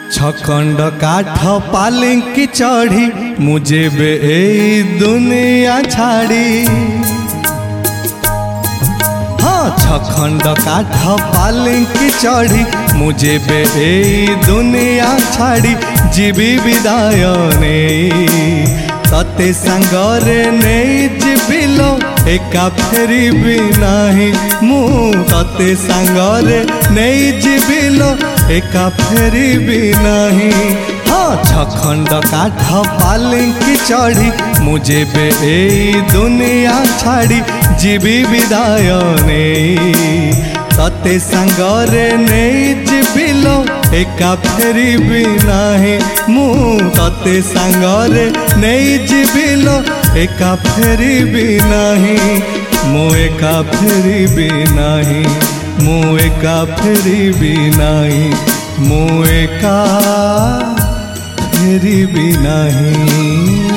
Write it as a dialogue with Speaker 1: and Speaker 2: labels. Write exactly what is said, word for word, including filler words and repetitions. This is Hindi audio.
Speaker 1: छखंड काठ पालिंकी चढ़ी मुझे बे ए दुनिया छाड़ी। हाँ छखंड काठ पालिंकी चढ़ी मुझे बे ए दुनिया छाड़ी जीवी विदाय नहीं तते सांगरे नहीं जीविलो एका फेरिबी नहीं मु तते सांगरे नहीं जीविलो एका फेरिबी नहीं। हाँ छखंड काठ पालिंकी चढ़ी मुझे बे ए दुनिया छाड़ी जीवी विदाय नहीं तते सांगरे नहीं जीविलो एका फेरिबी नहीं मु तते सांगरे नहीं जीविलो एका फेरिबी नहीं मु एका फेरिबी नहीं मु एका फेरिबी नहीं मु एका फेरिबी नहीं।